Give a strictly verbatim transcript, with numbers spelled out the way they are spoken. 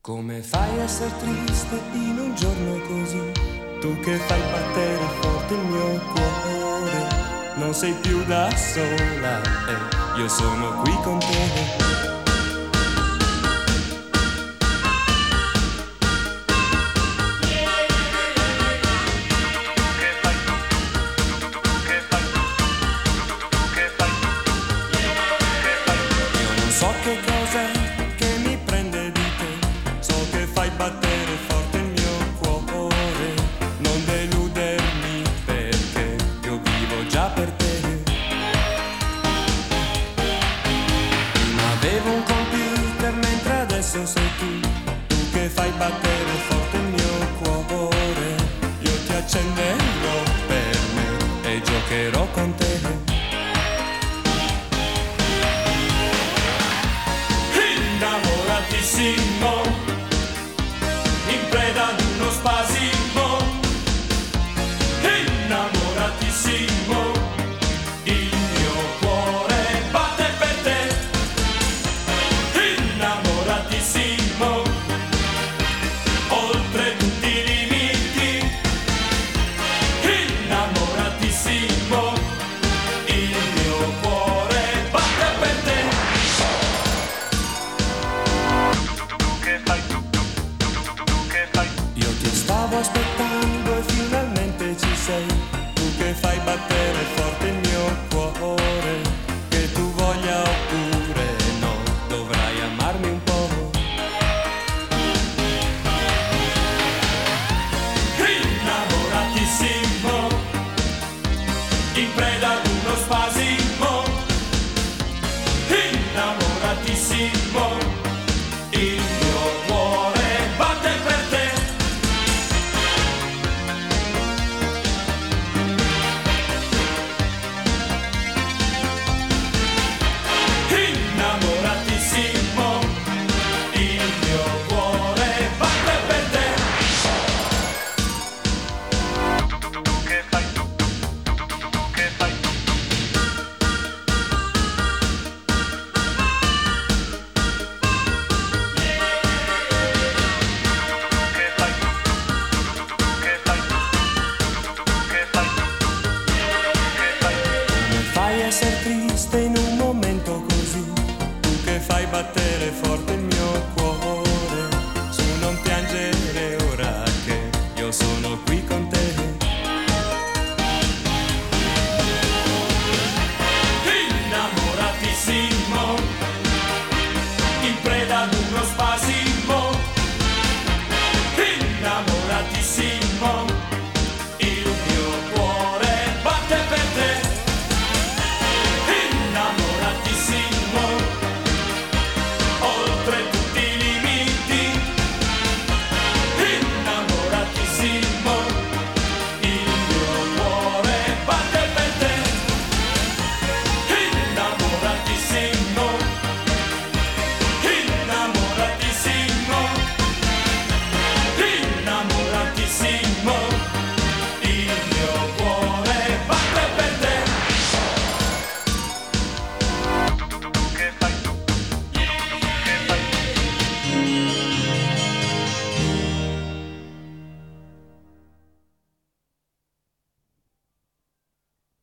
Come fai a essere triste in un giorno così? Tu che fai battere forte il mio cuore. Non sei più da sola, eh, io sono qui con te. So che cos'è che mi prende di te, so che fai battere forte il mio cuore. Non deludermi perché io vivo già per te. Prima avevo un computer mentre adesso sei tu, tu che fai battere forte il mio cuore. Io ti accenderò per me e giocherò con te. Innamoratissimo, in preda ad uno spasimo. Innamoratissimo, il mio cuore batte per te. Innamoratissimo, oltre tutti i limiti. Innamoratissimo, il mio cuore batte per te. Io ti stavo aspettando